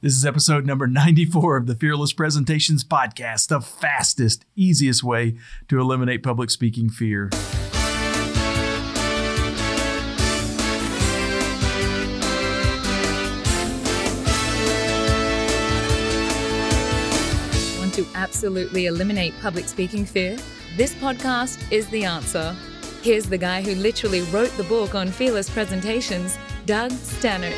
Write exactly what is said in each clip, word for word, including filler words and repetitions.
This is episode number ninety-four of the Fearless Presentations Podcast, the fastest, easiest way to eliminate public speaking fear. Want to absolutely eliminate public speaking fear? This podcast is the answer. Here's the guy who literally wrote the book on Fearless Presentations, Doug Stannard.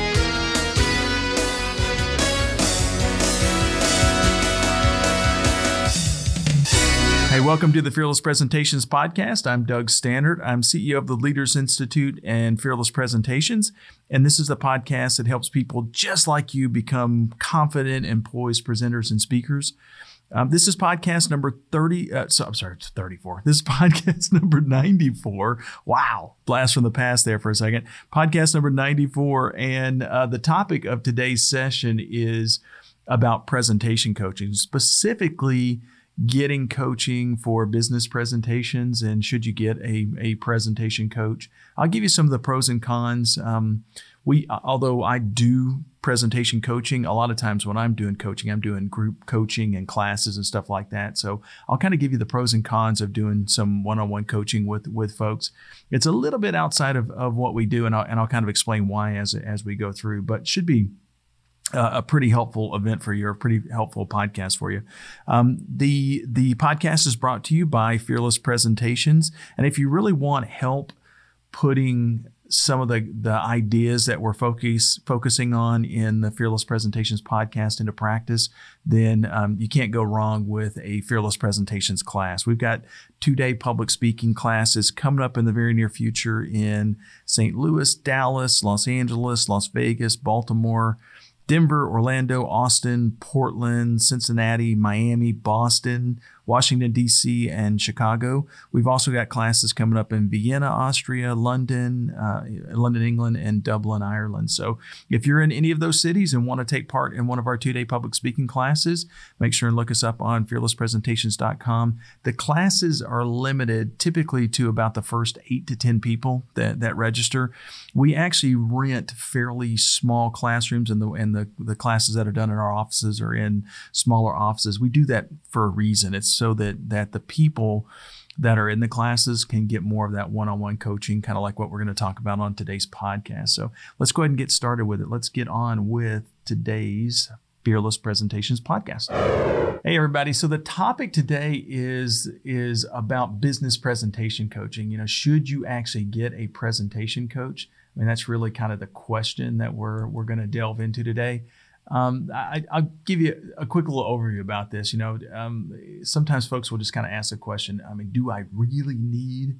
Hey, welcome to the Fearless Presentations Podcast. I'm Doug Stannard. I'm C E O of the Leaders Institute and Fearless Presentations. And this is the podcast that helps people just like you become confident and poised presenters and speakers. Um, this is podcast number thirty. Uh, so, I'm sorry, it's thirty-four. This is podcast number ninety-four. Wow. Blast from the past there for a second. Podcast number ninety-four. And uh, the topic of today's session is about presentation coaching, specifically getting coaching for business presentations, and should you get a, a presentation coach. I'll give you some of the pros and cons. Um, we, although I do presentation coaching, a lot of times when I'm doing coaching, I'm doing group coaching and classes and stuff like that. So I'll kind of give you the pros and cons of doing some one-on-one coaching with, with folks. It's a little bit outside of, of what we do, and I'll, and I'll kind of explain why as, as we go through, but should be Uh, a pretty helpful event for you, a pretty helpful podcast for you. Um, the the podcast is brought to you by Fearless Presentations. And if you really want help putting some of the, the ideas that we're focus, focusing on in the Fearless Presentations podcast into practice, then um, you can't go wrong with a Fearless Presentations class. We've got two-day public speaking classes coming up in the very near future in Saint Louis, Dallas, Los Angeles, Las Vegas, Baltimore, Denver, Orlando, Austin, Portland, Cincinnati, Miami, Boston, Washington, D C, and Chicago. We've also got classes coming up in Vienna, Austria, London, uh, London, England, and Dublin, Ireland. So if you're in any of those cities and want to take part in one of our two-day public speaking classes, make sure and look us up on fearless presentations dot com. The classes are limited typically to about the first eight to ten people that, that register. We actually rent fairly small classrooms, and the and the, the classes that are done in our offices are in smaller offices. We do that for a reason. It's so that that the people that are in the classes can get more of that one-on-one coaching, kind of like what we're going to talk about on today's podcast. So let's go ahead and get started with it. Let's get on with today's Fearless Presentations podcast. Hey, everybody. So the topic today is, is about business presentation coaching. You know, should you actually get a presentation coach? I mean, that's really kind of the question that we're we're going to delve into today. Um, I, I'll give you a quick little overview about this. You know, um, sometimes folks will just kind of ask the question, I mean, do I really need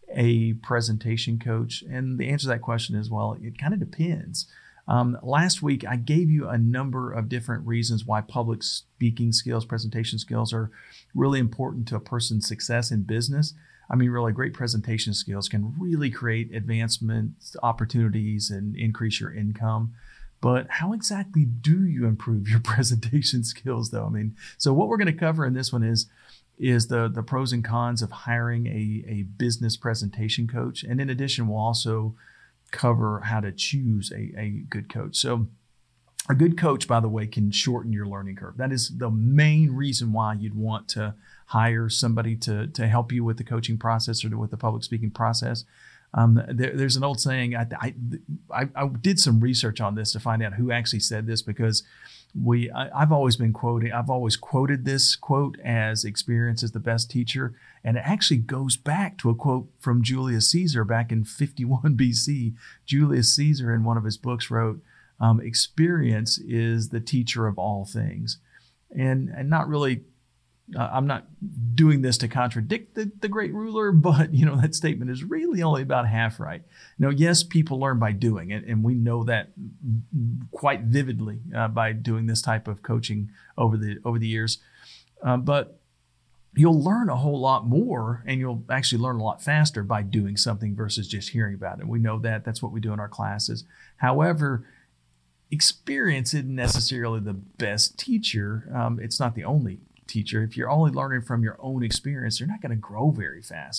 a presentation coach? And the answer to that question is, well, it kind of depends. Um, last week, I gave you a number of different reasons why public speaking skills, presentation skills are really important to a person's success in business. I mean, really great presentation skills can really create advancement opportunities and increase your income. But how exactly do you improve your presentation skills, though? I mean, so what we're going to cover in this one is, is the, the pros and cons of hiring a, a business presentation coach. And in addition, we'll also cover how to choose a, a good coach. So a good coach, by the way, can shorten your learning curve. That is the main reason why you'd want to hire somebody to, to help you with the coaching process or with the public speaking process. Um, there, there's an old saying, I, I, I did some research on this to find out who actually said this, because we, I, I've always been quoting, I've always quoted this quote as experience is the best teacher. And it actually goes back to a quote from Julius Caesar back in fifty-one B C. Julius Caesar in one of his books wrote, um, experience is the teacher of all things. And, and not really Uh, I'm not doing this to contradict the, the great ruler, but, you know, that statement is really only about half right. Now, yes, people learn by doing it, and we know that quite vividly uh, by doing this type of coaching over the over the years. Uh, but you'll learn a whole lot more, and you'll actually learn a lot faster by doing something versus just hearing about it. We know that. That's what we do in our classes. However, experience isn't necessarily the best teacher. Um, it's not the only teacher. If you're only learning from your own experience, you're not going to grow very fast.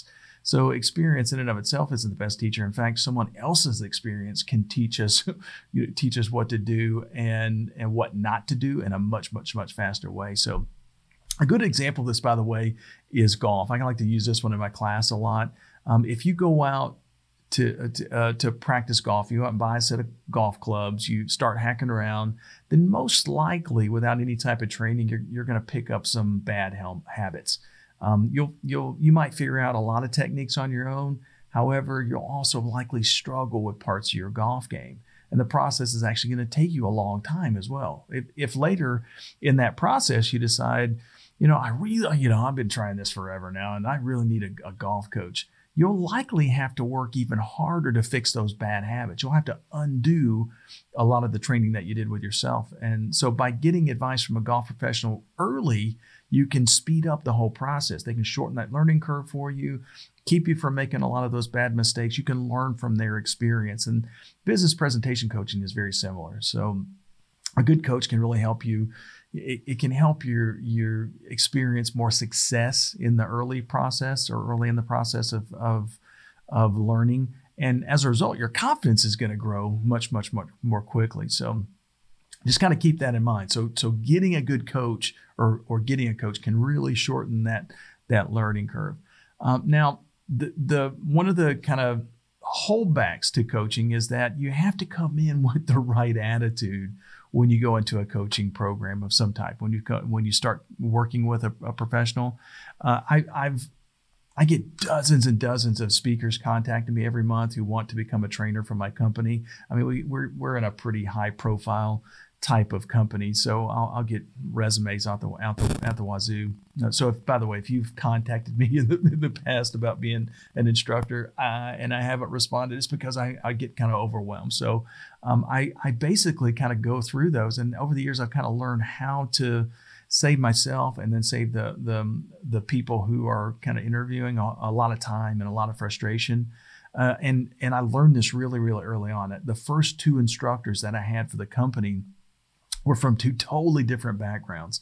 So experience in and of itself isn't the best teacher. In fact, someone else's experience can teach us, you know, teach us what to do and, and what not to do in a much, much, much faster way. So a good example of this, by the way, is golf. I like to use this one in my class a lot. Um, if you go out to to, uh, to practice golf, you go out and buy a set of golf clubs, you start hacking around, then most likely, without any type of training, you're, you're going to pick up some bad helm habits. Um, you'll you'll you might figure out a lot of techniques on your own. However, you'll also likely struggle with parts of your golf game. And the process is actually going to take you a long time as well. If, if later in that process you decide, you know, I really, you know, I've been trying this forever now and I really need a, a golf coach, you'll likely have to work even harder to fix those bad habits. You'll have to undo a lot of the training that you did with yourself. And so by getting advice from a golf professional early, you can speed up the whole process. They can shorten that learning curve for you, keep you from making a lot of those bad mistakes. You can learn from their experience. And business presentation coaching is very similar. So a good coach can really help you. It, it can help your, your experience more success in the early process or early in the process of, of, of learning. And as a result, your confidence is going to grow much, much, much more quickly. So just kind of keep that in mind. So, so getting a good coach or, or getting a coach can really shorten that, that learning curve. Um, now, the, the, one of the kind of holdbacks to coaching is that you have to come in with the right attitude when you go into a coaching program of some type. When you co- when you start working with a, a professional, uh, I, I've I get dozens and dozens of speakers contacting me every month who want to become a trainer for my company. I mean, we, we're we're in a pretty high profile type of company, so I'll, I'll get resumes out the out the out the wazoo. So, if, by the way, if you've contacted me in the, in the past about being an instructor uh, and I haven't responded, it's because I, I get kind of overwhelmed. So, um, I I basically kind of go through those, and over the years I've kind of learned how to save myself and then save the the the people who are kind of interviewing a, a lot of time and a lot of frustration. Uh, and and I learned this really really early on. The first two instructors that I had for the company were from two totally different backgrounds.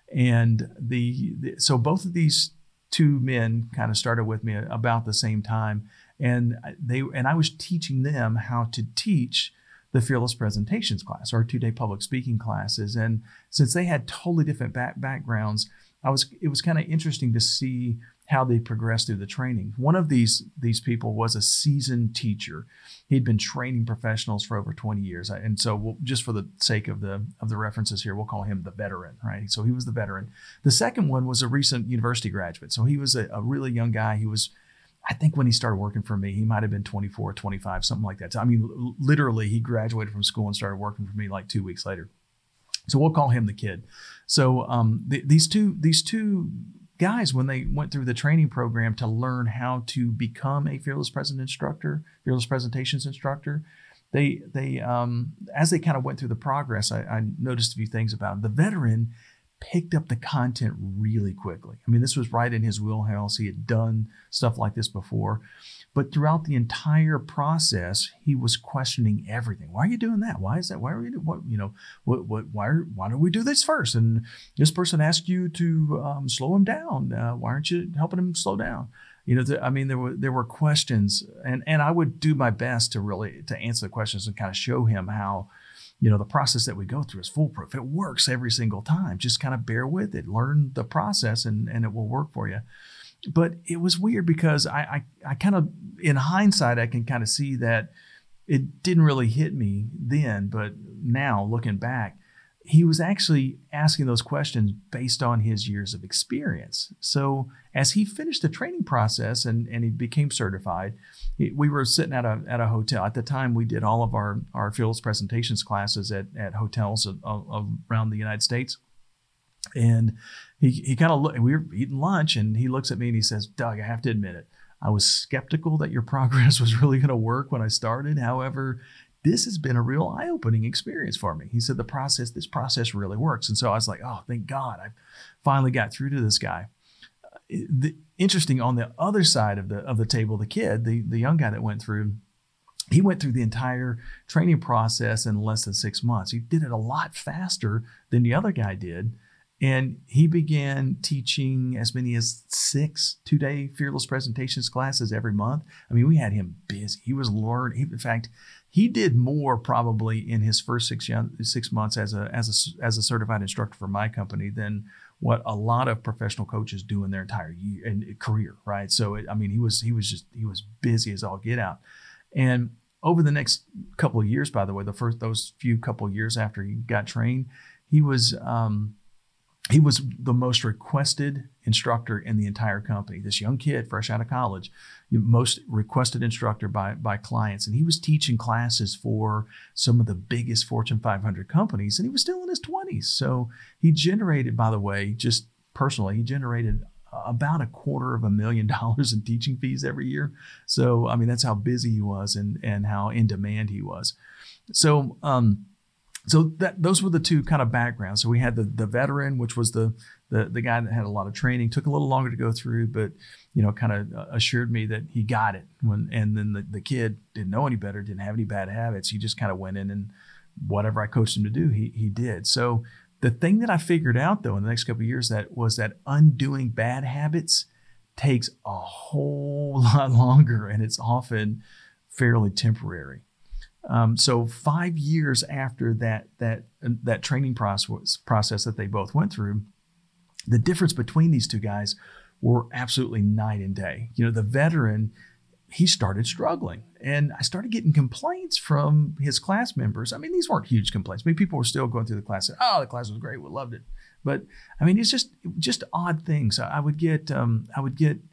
And the, the so both of these two men kind of started with me about the same time. And they and I was teaching them how to teach the Fearless Presentations class, our two-day public speaking classes. And since they had totally different back backgrounds, I was it was kind of interesting to see how they progressed through the training. One of these these people was a seasoned teacher. He'd been training professionals for over twenty years. And so we'll, just for the sake of the of the references here, we'll call him the veteran, right? So he was the veteran. The second one was a recent university graduate. So he was a, a really young guy. He was, I think when he started working for me, he might have been twenty-four, twenty-five, something like that. So, I mean, literally he graduated from school and started working for me like two weeks later. So we'll call him the kid. So um, th- these two these two guys, when they went through the training program to learn how to become a Fearless Present instructor, Fearless Presentations instructor, they they um, as they kind of went through the progress, I, I noticed a few things about him. The veteran picked up the content really quickly. I mean, this was right in his wheelhouse. He had done stuff like this before. But throughout the entire process, he was questioning everything. Why are you doing that? Why is that? Why are we doing what? You know, what? What? Why? Are, why don't we do this first? And this person asked you to um, slow him down. Uh, why aren't you helping him slow down? You know, th- I mean, there were there were questions, and and I would do my best to really to answer the questions and kind of show him how, you know, the process that we go through is foolproof. It works every single time. Just kind of bear with it. Learn the process, and and it will work for you. But it was weird because I, I, I kind of, in hindsight, I can kind of see that it didn't really hit me then. But now looking back, he was actually asking those questions based on his years of experience. So as he finished the training process and, and he became certified, he, we were sitting at a at a hotel. At the time, we did all of our, our Fearless Presentations classes at, at hotels of, of, around the United States. And he he kind of looked, we were eating lunch, and he looks at me and he says, "Doug, I have to admit it. I was skeptical that your progress was really going to work when I started. However, this has been a real eye-opening experience for me." He said, the process, this process really works. And so I was like, oh, thank God, I finally got through to this guy. Uh, the, interesting, on the other side of the of the table, the kid, the, the young guy that went through, he went through the entire training process in less than six months. He did it a lot faster than the other guy did. And he began teaching as many as six two-day Fearless Presentations classes every month. I mean, we had him busy. He was learning. He, in fact, he did more probably in his first six six months as a as a as a certified instructor for my company than what a lot of professional coaches do in their entire year and career, right? So, it, I mean, he was he was just he was busy as all get out. And over the next couple of years, by the way, the first those few couple of years after he got trained, he was um, he was the most requested instructor in the entire company. This young kid, fresh out of college, most requested instructor by by clients, and he was teaching classes for some of the biggest Fortune five hundred companies, and he was still in his twenties. So he generated, by the way, just personally, he generated about a quarter of a million dollars in teaching fees every year. So, I mean, that's how busy he was and and how in demand he was. So, um, so that those were the two kind of backgrounds. So we had the the veteran, which was the the the guy that had a lot of training, took a little longer to go through, but you know, kind of assured me that he got it. When and then the, the kid didn't know any better, didn't have any bad habits. He just kind of went in and whatever I coached him to do, he he did. So the thing that I figured out though in the next couple of years that was that undoing bad habits takes a whole lot longer, and it's often fairly temporary. Um, so five years after that that that training process process that they both went through, the difference between these two guys were absolutely night and day. You know, the veteran, he started struggling, and I started getting complaints from his class members. I mean, these weren't huge complaints. I mean, people were still going through the class saying, "Oh, the class was great, we loved it." But I mean, it's just just odd things. I would get um, I would get.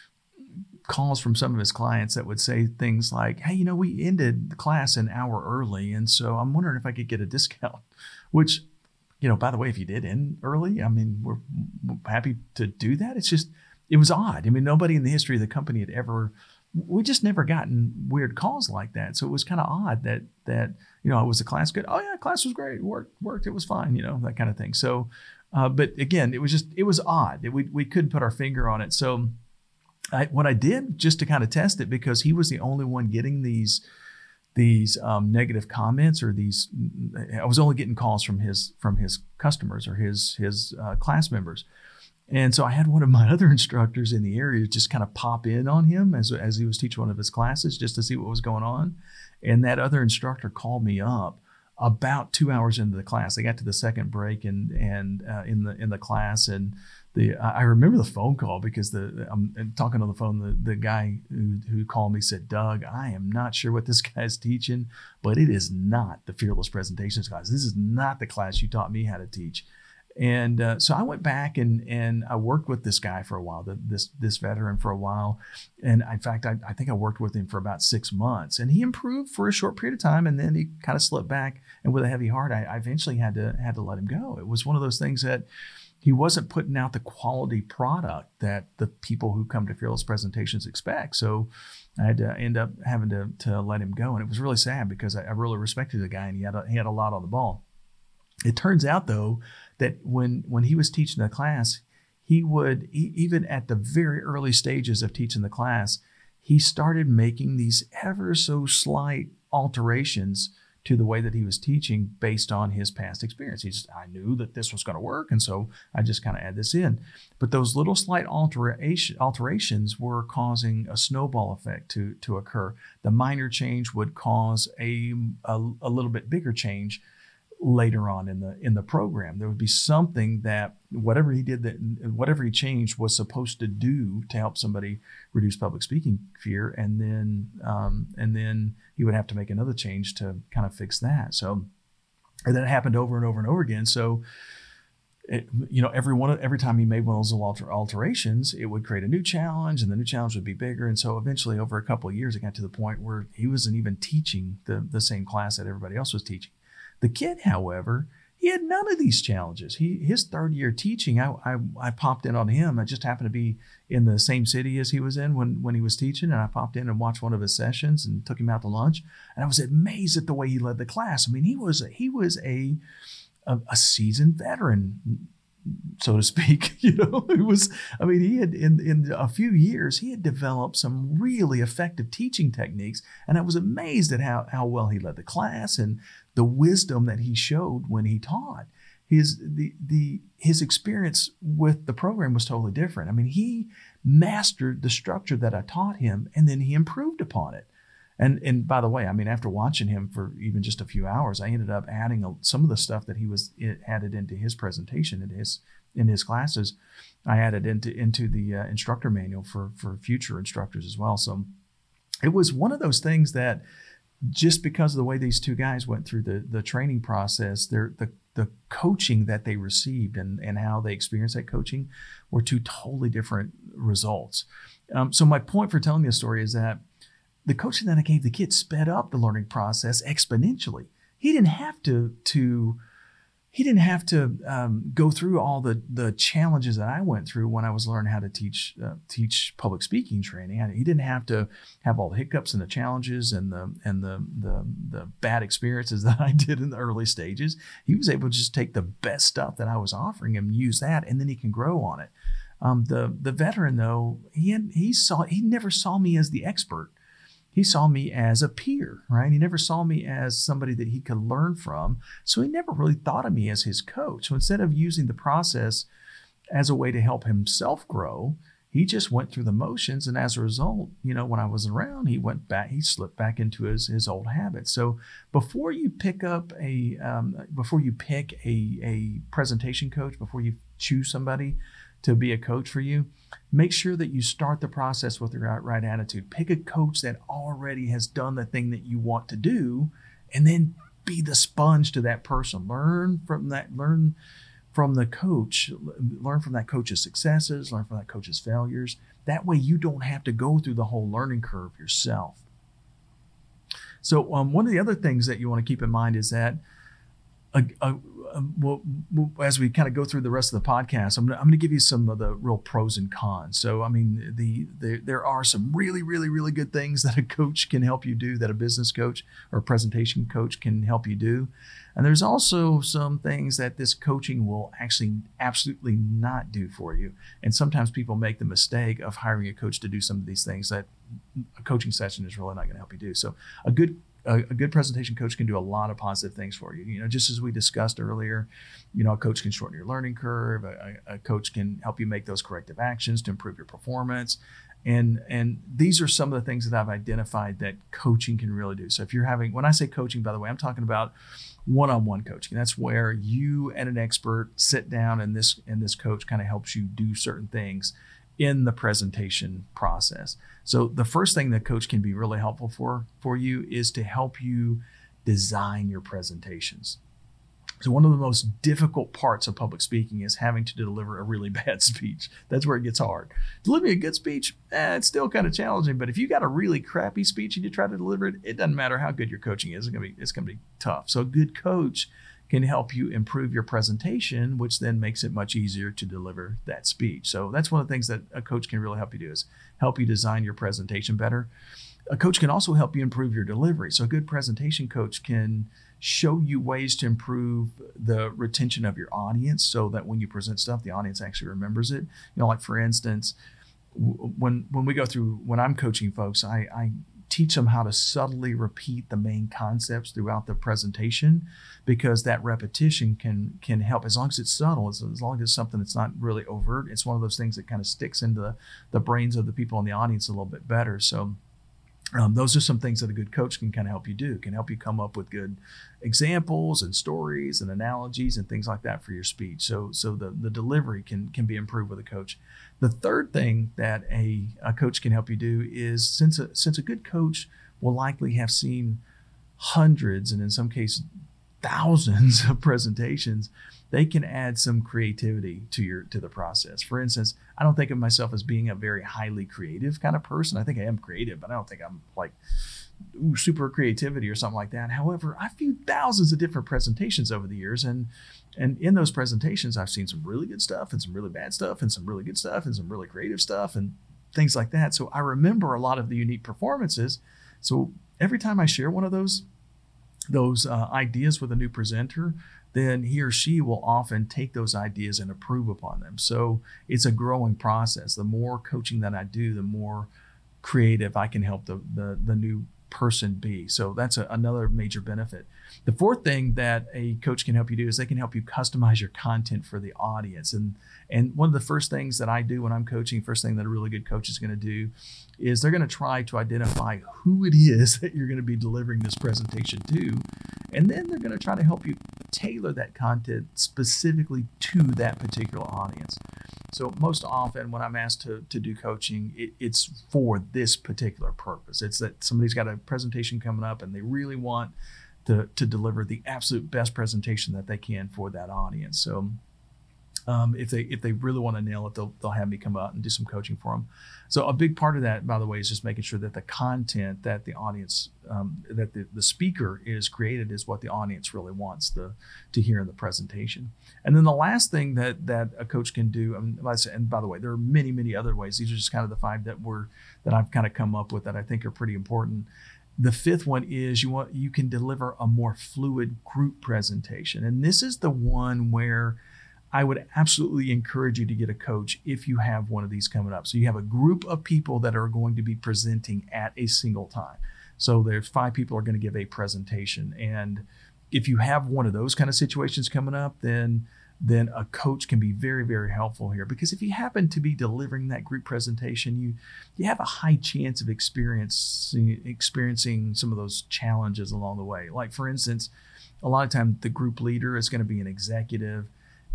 calls from some of his clients that would say things like, "Hey, you know, we ended the class an hour early, and so I'm wondering if I could get a discount," which, you know, by the way, if you did end early, I mean, we're happy to do that. It's just, it was odd. I mean, nobody in the history of the company had ever, we just never gotten weird calls like that. So it was kind of odd that, that, you know, was the class good? Oh yeah, class was great. Worked, worked. It was fine, you know, that kind of thing. So, uh, but again, it was just, it was odd. We, we couldn't put our finger on it. So, I, what I did just to kind of test it, because he was the only one getting these these um, negative comments or these, I was only getting calls from his from his customers or his his uh, class members, and so I had one of my other instructors in the area just kind of pop in on him as as he was teaching one of his classes just to see what was going on, and that other instructor called me up about two hours into the class. They got to the second break and and uh, in the in the class and. The, I remember the phone call because the I'm talking on the phone. The, the guy who, who called me said, "Doug, I am not sure what this guy's teaching, but it is not the Fearless Presentations class. This is not the class you taught me how to teach." And uh, so I went back and and I worked with this guy for a while, the, this this veteran for a while. And in fact, I, I think I worked with him for about six months. And he improved for a short period of time, and then he kind of slipped back. And with a heavy heart, I, I eventually had to had to let him go. It was one of those things that he wasn't putting out the quality product that the people who come to Fearless Presentations expect. So I had to end up having to, to let him go. And it was really sad because I, I really respected the guy, and he had a, he had a lot on the ball. It turns out, though, that when, when he was teaching the class, he would, he, even at the very early stages of teaching the class, he started making these ever so slight alterations to the way that he was teaching based on his past experience. He just, I knew that this was going to work, and so I just kind of add this in. But those little slight alteration, alterations were causing a snowball effect to, to occur. The minor change would cause a, a, a little bit bigger change later on in the in the program. There would be something that whatever he did, that whatever he changed was supposed to do to help somebody reduce public speaking fear, and then um, and then he would have to make another change to kind of fix that. So, and that happened over and over and over again. So, it, you know, every one every time he made one of those alter, alterations, it would create a new challenge, and the new challenge would be bigger. And so, eventually, over a couple of years, it got to the point where he wasn't even teaching the the same class that everybody else was teaching. The kid, however, he had none of these challenges. He his third year teaching, I, I I popped in on him. I just happened to be in the same city as he was in when, when he was teaching, and I popped in and watched one of his sessions and took him out to lunch. And I was amazed at the way he led the class. I mean, he was a, he was a a, a seasoned veteran, so to speak. You know, it was. I mean, he had in in a few years he had developed some really effective teaching techniques, and I was amazed at how how well he led the class and the wisdom that he showed when he taught. his the the his experience with the program was totally different. I mean, he mastered the structure that I taught him, and then he improved upon it. And and by the way, I mean, after watching him for even just a few hours, I ended up adding a, some of the stuff that he was it added into his presentation in his in his classes. I added into into the uh, instructor manual for for future instructors as well. So it was one of those things that, just because of the way these two guys went through the the training process, their the the coaching that they received and and how they experienced that coaching were two totally different results. Um, so my point for telling this story is that the coaching that I gave the kids sped up the learning process exponentially. He didn't have to to he didn't have to um, go through all the the challenges that I went through when I was learning how to teach uh, teach public speaking training. He didn't have to have all the hiccups and the challenges and the and the the, the bad experiences that I did in the early stages. He was able to just take the best stuff that I was offering him, use that, and then he can grow on it. Um, the the veteran though, he had, he saw he never saw me as the expert. He saw me as a peer, right? He never saw me as somebody that he could learn from. So he never really thought of me as his coach. So instead of using the process as a way to help himself grow, he just went through the motions. And as a result, you know, when I was around, he went back, he slipped back into his, his old habits. So before you pick up a, um, before you pick a, a presentation coach, before you choose somebody to be a coach for you, make sure that you start the process with the right, right attitude. Pick a coach that already has done the thing that you want to do, and then be the sponge to that person. Learn from that, learn from the coach, learn from that coach's successes, learn from that coach's failures. That way you don't have to go through the whole learning curve yourself. So um, one of the other things that you want to keep in mind is that a, a, a, well, as we kind of go through the rest of the podcast, I'm going, to, I'm going to give you some of the real pros and cons. So, I mean, the, the there are some really, really, really good things that a coach can help you do, that a business coach or a presentation coach can help you do. And there's also some things that this coaching will actually absolutely not do for you. And sometimes people make the mistake of hiring a coach to do some of these things that a coaching session is really not going to help you do. So a good A, a good presentation coach can do a lot of positive things for you. You know, just as we discussed earlier, you know, a coach can shorten your learning curve. A, a coach can help you make those corrective actions to improve your performance. And, and these are some of the things that I've identified that coaching can really do. So if you're having, when I say coaching, by the way, I'm talking about one-on-one coaching. That's where you and an expert sit down and this, and this coach kind of helps you do certain things in the presentation process. So the first thing that coach can be really helpful for, for you is to help you design your presentations. So one of the most difficult parts of public speaking is having to deliver a really bad speech. That's where it gets hard. Delivering a good speech, eh, it's still kind of challenging, but if you got a really crappy speech and you try to deliver it, it doesn't matter how good your coaching is, it's gonna be, it's gonna be tough. So a good coach can help you improve your presentation, which then makes it much easier to deliver that speech. So that's one of the things that a coach can really help you do, is help you design your presentation better. A coach can also help you improve your delivery. So a good presentation coach can show you ways to improve the retention of your audience, so that when you present stuff, the audience actually remembers it. You know, like for instance, when when we go through, when I'm coaching folks, I, I teach them how to subtly repeat the main concepts throughout the presentation, because that repetition can can help, as long as it's subtle, as, as long as it's something that's not really overt. It's one of those things that kind of sticks into the, the brains of the people in the audience a little bit better. So um, those are some things that a good coach can kind of help you do, can help you come up with good examples and stories and analogies and things like that for your speech. So so the, the delivery can, can be improved with a coach. The third thing that a, a coach can help you do is, since a, since a good coach will likely have seen hundreds and in some cases thousands of presentations, they can add some creativity to your to the process. For instance, I don't think of myself as being a very highly creative kind of person. I think I am creative, but I don't think I'm like ooh, super creativity or something like that. However, I've viewed thousands of different presentations over the years, and and in those presentations, I've seen some really good stuff and some really bad stuff and some really good stuff and some really creative stuff and things like that. So I remember a lot of the unique performances. So every time I share one of those those uh, ideas with a new presenter, then he or she will often take those ideas and improve upon them. So it's a growing process. The more coaching that I do, the more creative I can help the the, the new person be. So that's a, another major benefit. The fourth thing that a coach can help you do is they can help you customize your content for the audience. And and one of the first things that I do when I'm coaching, first thing that a really good coach is going to do is they're going to try to identify who it is that you're going to be delivering this presentation to. And then they're going to try to help you tailor that content specifically to that particular audience. So most often when I'm asked to, to do coaching, it, it's for this particular purpose. It's that somebody's got a presentation coming up and they really want to, to deliver the absolute best presentation that they can for that audience. So um, if they if they really want to nail it, they'll, they'll have me come out and do some coaching for them. So a big part of that, by the way, is just making sure that the content that the audience, um, that the, the speaker is created is what the audience really wants to, to hear in the presentation. And then the last thing that that a coach can do, I mean, and by the way, there are many, many other ways. These are just kind of the five that were that I've kind of come up with that I think are pretty important. The fifth one is you want you can deliver a more fluid group presentation. And this is the one where I would absolutely encourage you to get a coach if you have one of these coming up. So you have a group of people that are going to be presenting at a single time. So there's five people are going to give a presentation. And if you have one of those kind of situations coming up, then then a coach can be very, very helpful here. Because if you happen to be delivering that group presentation, you you have a high chance of experiencing experiencing some of those challenges along the way. Like, for instance, a lot of times the group leader is going to be an executive,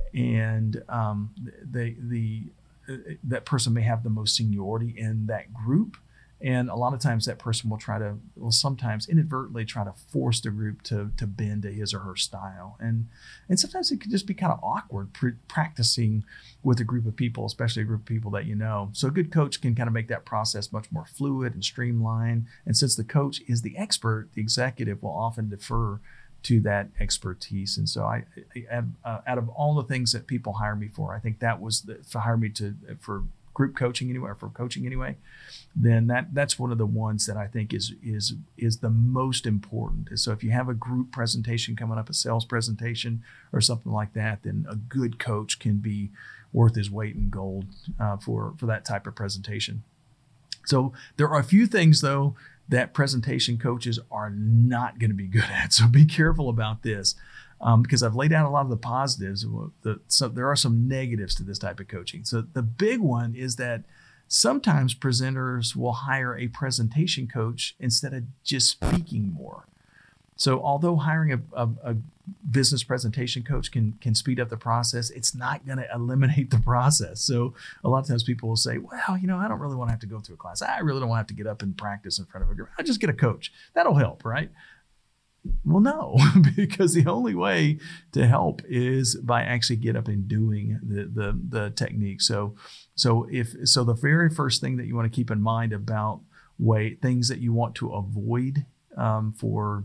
and um, the the uh, that person may have the most seniority in that group. And a lot of times that person will try to, will sometimes inadvertently try to force the group to to bend to his or her style. And and sometimes it can just be kind of awkward pr- practicing with a group of people, especially a group of people that you know. So a good coach can kind of make that process much more fluid and streamlined. And since the coach is the expert, the executive will often defer to that expertise. And so I, I uh, out of all the things that people hire me for, I think that was the, to hire me to for group coaching anyway, or for coaching anyway, then that that's one of the ones that I think is is is the most important. So if you have a group presentation coming up, a sales presentation or something like that, then a good coach can be worth his weight in gold uh, for for that type of presentation. So there are a few things though that presentation coaches are not going to be good at. So be careful about this. Um, because I've laid out a lot of the positives. The, so there are some negatives to this type of coaching. So the big one is that sometimes presenters will hire a presentation coach instead of just speaking more. So although hiring a, a, a business presentation coach can can speed up the process, it's not going to eliminate the process. So a lot of times people will say, well, you know, I don't really want to have to go through a class. I really don't want to have to get up and practice in front of a group. I'll just get a coach. That'll help, right? Well, no, because the only way to help is by actually get up and doing the, the, the technique. So, so if, so the very first thing that you want to keep in mind about way, things that you want to avoid um, for,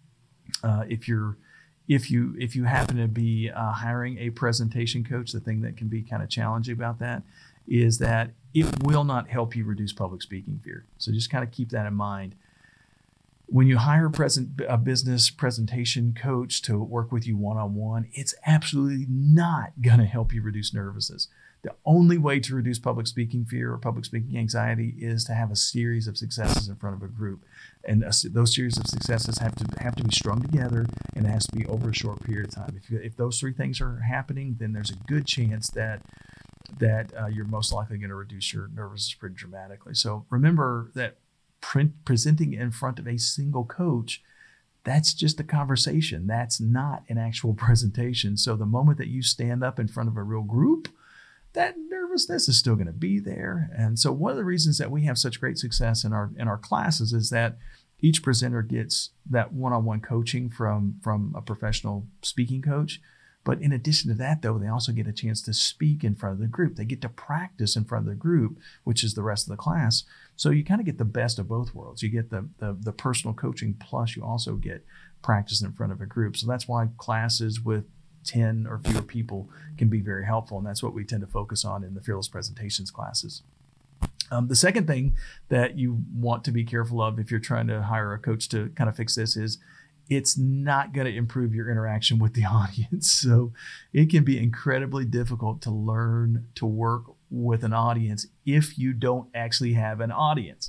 uh, if you're, if you, if you happen to be uh, hiring a presentation coach, the thing that can be kind of challenging about that is that it will not help you reduce public speaking fear. So just kind of keep that in mind. When you hire a, present, a business presentation coach to work with you one-on-one, it's absolutely not going to help you reduce nervousness. The only way to reduce public speaking fear or public speaking anxiety is to have a series of successes in front of a group. And a, those series of successes have to have to be strung together, and it has to be over a short period of time. If, you, if those three things are happening, then there's a good chance that that uh, you're most likely going to reduce your nervousness pretty dramatically. So remember that Print, presenting in front of a single coach, that's just a conversation. That's not an actual presentation. So the moment that you stand up in front of a real group, that nervousness is still going to be there. And so one of the reasons that we have such great success in our in our classes is that each presenter gets that one-on-one coaching from, from a professional speaking coach. But in addition to that, though, they also get a chance to speak in front of the group. They get to practice in front of the group, which is the rest of the class. So you kind of get the best of both worlds. You get the, the, the personal coaching, plus you also get practice in front of a group. So that's why classes with ten or fewer people can be very helpful. And that's what we tend to focus on in the Fearless Presentations classes. Um, the second thing that you want to be careful of if you're trying to hire a coach to kind of fix this is it's not going to improve your interaction with the audience. So it can be incredibly difficult to learn to work with an audience if you don't actually have an audience.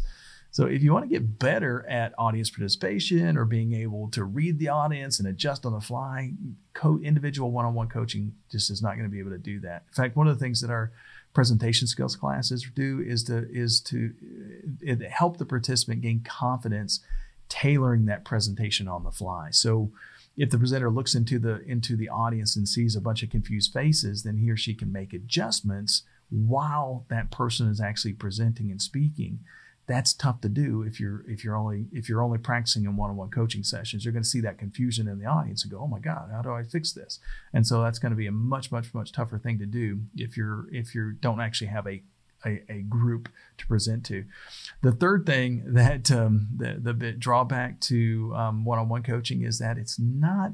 So if you want to get better at audience participation or being able to read the audience and adjust on the fly, co- individual one-on-one coaching just is not going to be able to do that. In fact, one of the things that our presentation skills classes do is to is to it help the participant gain confidence tailoring that presentation on the fly. So if the presenter looks into the into the audience and sees a bunch of confused faces, then he or she can make adjustments while that person is actually presenting and speaking. That's tough to do if you're if you're only if you're only practicing in one-on-one coaching sessions. You're going to see that confusion in the audience and go, "Oh my God, how do I fix this?" And so that's going to be a much, much, much tougher thing to do if you're if you don't actually have a A, a group to present to. The third thing that um, the the bit drawback to um, one-on-one coaching is that it's not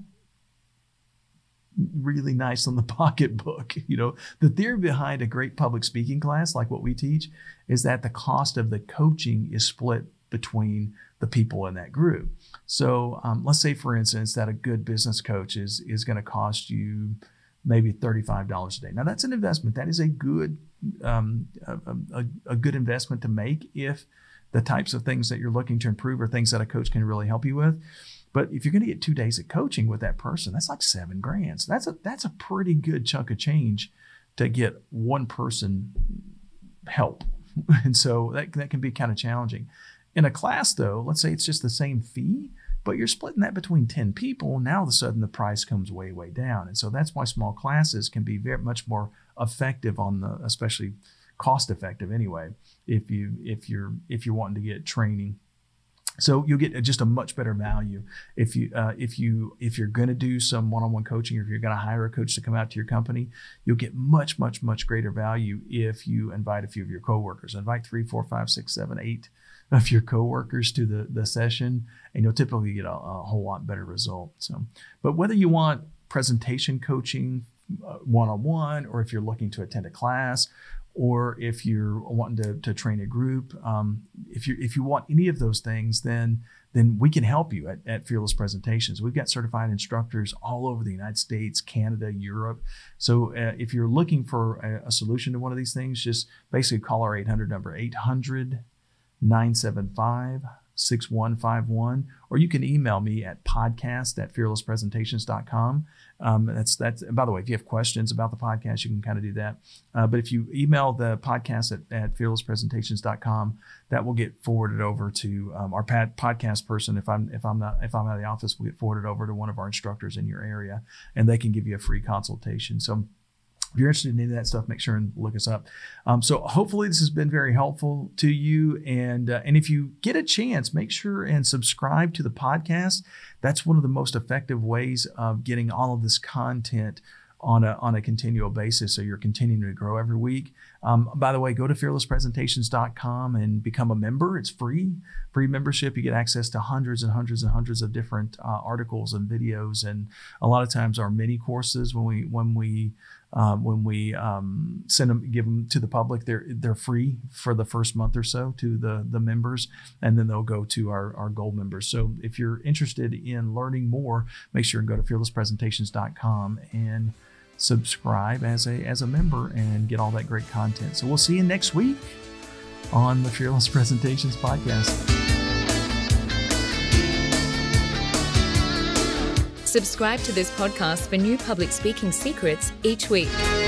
really nice on the pocketbook. You know, the theory behind a great public speaking class, like what we teach, is that the cost of the coaching is split between the people in that group. So um, let's say, for instance, that a good business coach is is going to cost you maybe thirty-five dollars a day. Now that's an investment. That is a good um, a, a, a good investment to make if the types of things that you're looking to improve are things that a coach can really help you with. But if you're going to get two days of coaching with that person, that's like seven grand. So that's a that's a pretty good chunk of change to get one person help. And so that that can be kind of challenging. In a class, though, let's say it's just the same fee, but you're splitting that between ten people. Now, all of a sudden, the price comes way, way down. And so that's why small classes can be very much more effective on the, especially cost effective anyway, if you if you're if you're wanting to get training. So you'll get just a much better value if you uh, if you if you're going to do some one-on-one coaching, or if you're going to hire a coach to come out to your company. You'll get much, much, much greater value if you invite a few of your coworkers. Invite three, four, five, six, seven, eight of your coworkers to the the session, and you'll typically get a, a whole lot better result. So, but whether you want presentation coaching uh, one-on-one, or if you're looking to attend a class, or if you're wanting to, to train a group, um, if you if you want any of those things, then then we can help you at, at Fearless Presentations. We've got certified instructors all over the United States, Canada, Europe. So uh, if you're looking for a, a solution to one of these things, just basically call our eight hundred number, eight hundred, nine seven five, six one five one, or you can email me at podcast at fearless presentations dot com. Um, that's that's. And by the way, if you have questions about the podcast, you can kind of do that. Uh, but if you email the podcast at, at fearless presentations dot com, that will get forwarded over to um, our pad, podcast person. If I'm if I'm not if I'm out of the office, we'll get forwarded over to one of our instructors in your area, and they can give you a free consultation. So if you're interested in any of that stuff, make sure and look us up. Um, so hopefully this has been very helpful to you. And uh, and if you get a chance, make sure and subscribe to the podcast. That's one of the most effective ways of getting all of this content on a on a continual basis. So you're continuing to grow every week. Um, by the way, go to fearless presentations dot com and become a member. It's free, free membership. You get access to hundreds and hundreds and hundreds of different uh, articles and videos, and a lot of times our mini courses when we when we Um, when we um, send them, give them to the public, they're they're free for the first month or so to the the members, and then they'll go to our, our gold members. So if you're interested in learning more, make sure and go to fearless presentations dot com and subscribe as a as a member and get all that great content. So we'll see you next week on the Fearless Presentations podcast. Subscribe to this podcast for new public speaking secrets each week.